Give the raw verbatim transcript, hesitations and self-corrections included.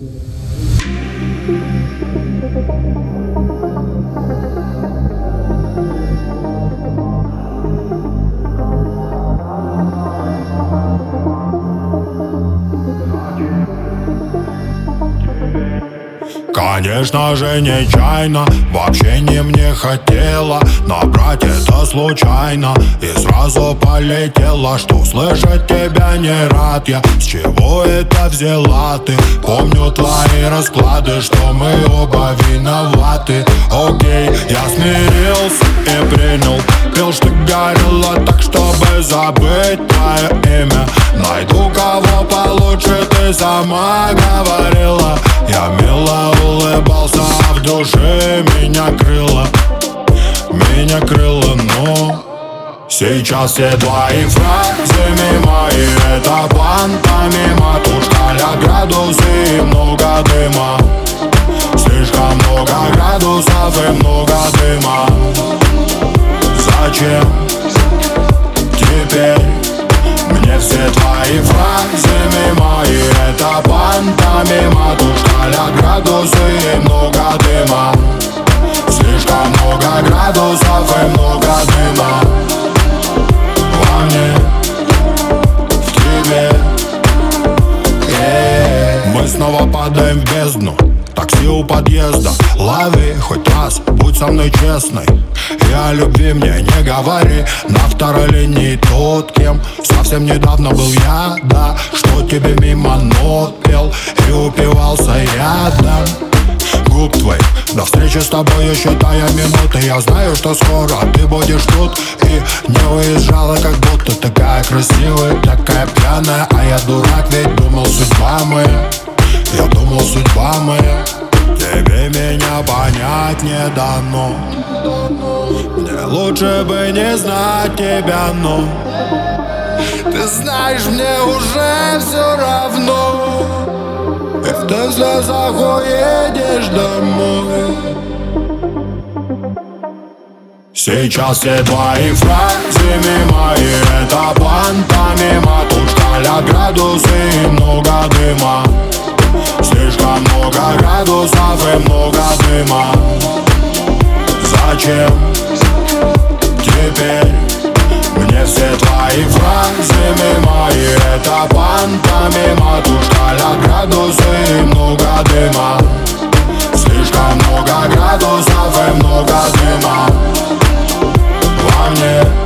Конечно же нечаянно, вообще не мне хотела набрать это случайно и сразу полетела. Что слышать тебя не рад я, с чего это взяла ты? Помню твои расклады, что мы оба виноваты. Окей, я смирился и принял пил, что горело так, чтобы забыть твое имя. Найду кого получше, ты сама говорила. Я мило улыбался, а в душе меня крыло, меня крыло, но сейчас все твои фразы мимо, и это план помимо. Тут шкаля градусы и много дыма, слишком много градусов и много дыма. Зачем теперь мне все твои фразы мимо, и это пантомима. Тут шкаля градусы и много дыма, слишком много градусов и много дыма. Во мне, в тебе, yeah. Мы снова падаем в бездну, такси у подъезда. Лови хоть раз, будь со мной честной, и о любви мне не говори. На второй линии тот, кем совсем недавно был я, да. Что тебе мимо нот пел и упивался ядом губ твоих. До встречи с тобой еще тая минуты. Я знаю, что скоро ты будешь тут, и не уезжала, как будто такая красивая, такая пьяная. А я дурак, ведь думал, судьба моя, я думал, судьба моя. Тебе меня понять не дано, мне лучше бы не знать тебя, но ты знаешь, мне уже все равно, и ты в слезах уедешь домой. Сейчас все твои фразы мимо, и это пантомима. Тут шкаля градусы и много дыма, слишком много градусов и много дыма. Зачем теперь мне все твои фразы мимо, и это пантомима. Тут шкаля градусы и много дыма, слишком много градусов и много дыма. Во мне,